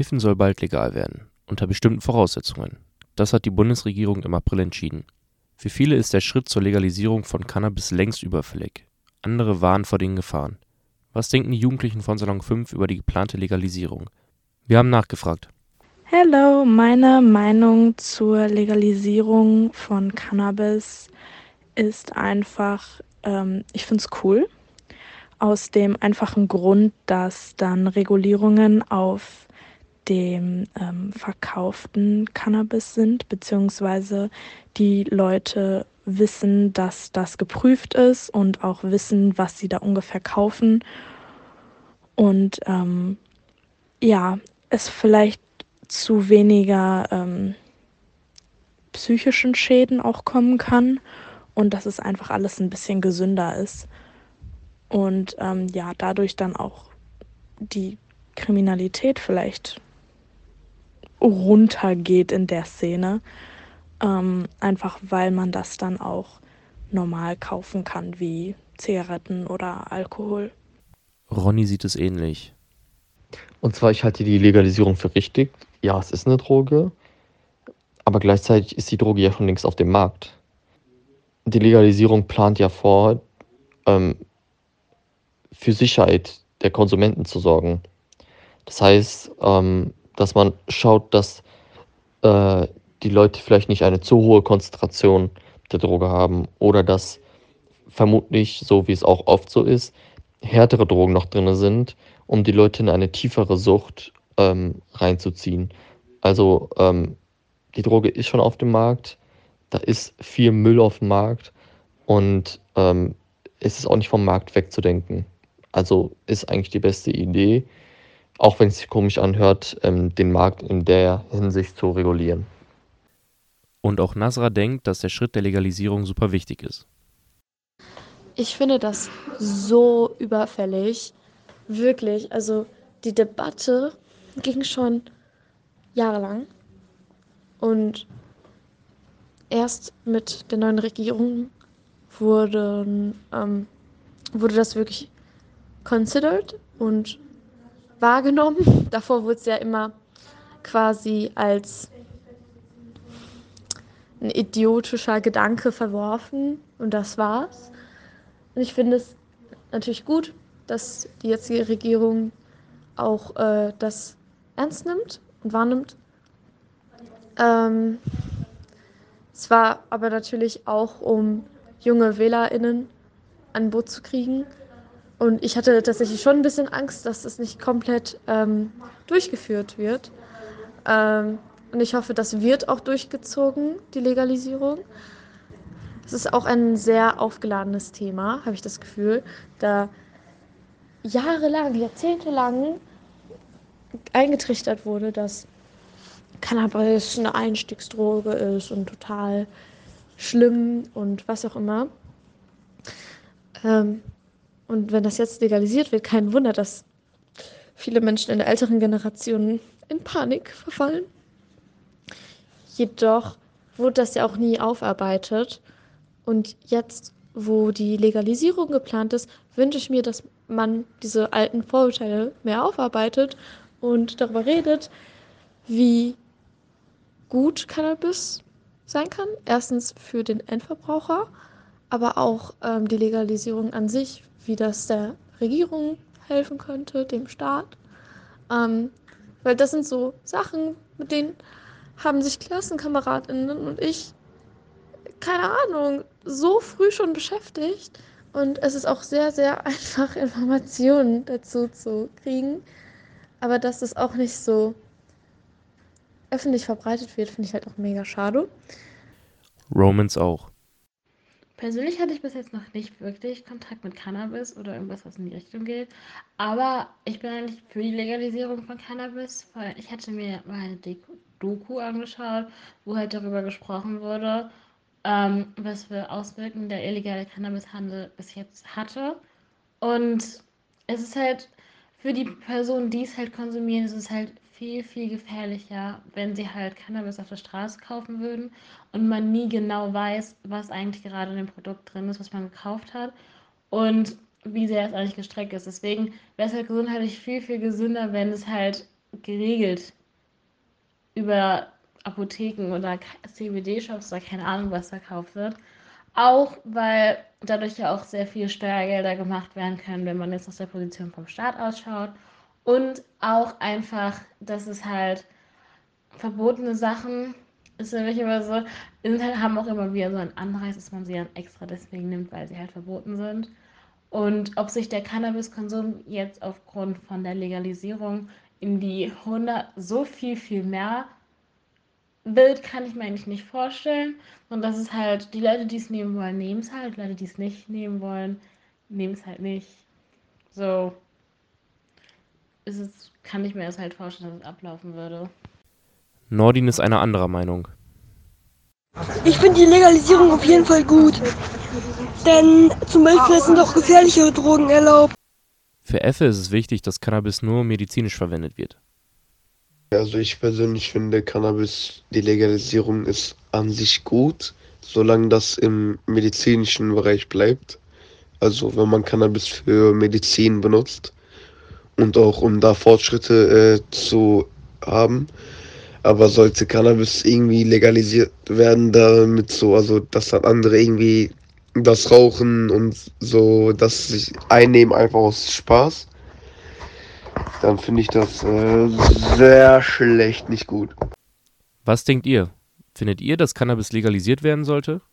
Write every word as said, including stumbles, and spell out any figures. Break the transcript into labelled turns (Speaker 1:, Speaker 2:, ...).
Speaker 1: Kiffen soll bald legal werden, unter bestimmten Voraussetzungen. Das hat die Bundesregierung im April entschieden. Für viele ist der Schritt zur Legalisierung von Cannabis längst überfällig. Andere warnen vor den Gefahren. Was denken die Jugendlichen von Salon fünf über die geplante Legalisierung? Wir haben nachgefragt.
Speaker 2: Hallo, meine Meinung zur Legalisierung von Cannabis ist einfach, ähm, ich finde es cool, aus dem einfachen Grund, dass dann Regulierungen auf dem ähm, verkauften Cannabis sind, beziehungsweise die Leute wissen, dass das geprüft ist und auch wissen, was sie da ungefähr kaufen. Und ähm, ja, es vielleicht zu weniger ähm, psychischen Schäden auch kommen kann und dass es einfach alles ein bisschen gesünder ist. Und ähm, ja, dadurch dann auch die Kriminalität vielleicht runtergeht in der Szene. Ähm, einfach weil man das dann auch normal kaufen kann, wie Zigaretten oder Alkohol.
Speaker 1: Ronny sieht es ähnlich.
Speaker 3: Und zwar, ich halte die Legalisierung für richtig. Ja, es ist eine Droge, aber gleichzeitig ist die Droge ja schon längst auf dem Markt. Die Legalisierung plant ja vor, ähm, für Sicherheit der Konsumenten zu sorgen. Das heißt, ähm, dass man schaut, dass äh, die Leute vielleicht nicht eine zu hohe Konzentration der Droge haben oder dass vermutlich, so wie es auch oft so ist, härtere Drogen noch drin sind, um die Leute in eine tiefere Sucht ähm, reinzuziehen. Also ähm, die Droge ist schon auf dem Markt, da ist viel Müll auf dem Markt und ähm, es ist auch nicht vom Markt wegzudenken. Also ist eigentlich die beste Idee, auch wenn es sich komisch anhört, ähm, den Markt in der Hinsicht zu regulieren.
Speaker 1: Und auch Nasra denkt, dass der Schritt der Legalisierung super wichtig ist.
Speaker 4: Ich finde das so überfällig. Wirklich. Also die Debatte ging schon jahrelang. Und erst mit der neuen Regierung wurden, ähm, wurde das wirklich considered und wahrgenommen. Davor wurde es ja immer quasi als ein idiotischer Gedanke verworfen und das war's. Und ich finde es natürlich gut, dass die jetzige Regierung auch äh, das ernst nimmt und wahrnimmt. Ähm, es war aber natürlich auch, um junge WählerInnen an Boot zu kriegen. Und ich hatte tatsächlich schon ein bisschen Angst, dass das nicht komplett ähm, durchgeführt wird. Ähm, und ich hoffe, das wird auch durchgezogen, die Legalisierung. Es ist auch ein sehr aufgeladenes Thema, habe ich das Gefühl, da jahrelang, jahrzehntelang eingetrichtert wurde, dass Cannabis eine Einstiegsdroge ist und total schlimm und was auch immer. Ähm, und wenn das jetzt legalisiert wird, kein Wunder, dass viele Menschen in der älteren Generation in Panik verfallen. Jedoch wurde das ja auch nie aufarbeitet. Und jetzt, wo die Legalisierung geplant ist, wünsche ich mir, dass man diese alten Vorurteile mehr aufarbeitet und darüber redet, wie gut Cannabis sein kann. Erstens für den Endverbraucher, aber auch ähm, die Legalisierung an sich, wie das der Regierung helfen könnte, dem Staat. Ähm, weil das sind so Sachen, mit denen haben sich KlassenkameradInnen und ich, keine Ahnung, so früh schon beschäftigt. Und es ist auch sehr, sehr einfach, Informationen dazu zu kriegen. Aber dass das auch nicht so öffentlich verbreitet wird, finde ich halt auch mega schade.
Speaker 1: Romans auch.
Speaker 5: Persönlich hatte ich bis jetzt noch nicht wirklich Kontakt mit Cannabis oder irgendwas, was in die Richtung geht. Aber ich bin eigentlich für die Legalisierung von Cannabis, weil ich hatte mir mal eine Deko- Doku angeschaut, wo halt darüber gesprochen wurde, ähm, was für Auswirkungen der illegale Cannabishandel bis jetzt hatte. Und es ist halt für die Personen, die es halt konsumieren, ist es halt viel, viel gefährlicher, wenn sie halt Cannabis auf der Straße kaufen würden und man nie genau weiß, was eigentlich gerade in dem Produkt drin ist, was man gekauft hat und wie sehr es eigentlich gestreckt ist. Deswegen wäre es halt gesundheitlich viel, viel gesünder, wenn es halt geregelt über Apotheken oder C B D-Shops oder keine Ahnung, was verkauft wird. Auch weil dadurch ja auch sehr viele Steuergelder gemacht werden können, wenn man jetzt aus der Position vom Staat ausschaut. Und auch einfach, dass es halt verbotene Sachen, ist für mich immer so, sind halt, haben auch immer wieder so einen Anreiz, dass man sie dann extra deswegen nimmt, weil sie halt verboten sind. Und ob sich der Cannabiskonsum jetzt aufgrund von der Legalisierung in die hundert so viel, viel mehr wird, kann ich mir eigentlich nicht vorstellen. Und das ist halt, die Leute, die es nehmen wollen, nehmen es halt. Leute, die es nicht nehmen wollen, nehmen es halt nicht. So ist es, kann ich mir das halt vorstellen, dass es ablaufen würde.
Speaker 1: Nordin ist einer anderer Meinung.
Speaker 6: Ich finde die Legalisierung auf jeden Fall gut. Denn zum Beispiel sind auch gefährlichere Drogen erlaubt.
Speaker 1: Für Effe ist es wichtig, dass Cannabis nur medizinisch verwendet wird.
Speaker 7: Also ich persönlich finde Cannabis, die Legalisierung ist an sich gut, solange das im medizinischen Bereich bleibt. Also wenn man Cannabis für Medizin benutzt und auch um da Fortschritte äh, zu haben. Aber sollte Cannabis irgendwie legalisiert werden, damit so, also dass dann andere irgendwie das Rauchen und so, das sich einnehmen einfach aus Spaß, dann finde ich das äh, sehr schlecht, nicht gut.
Speaker 1: Was denkt ihr? Findet ihr, dass Cannabis legalisiert werden sollte?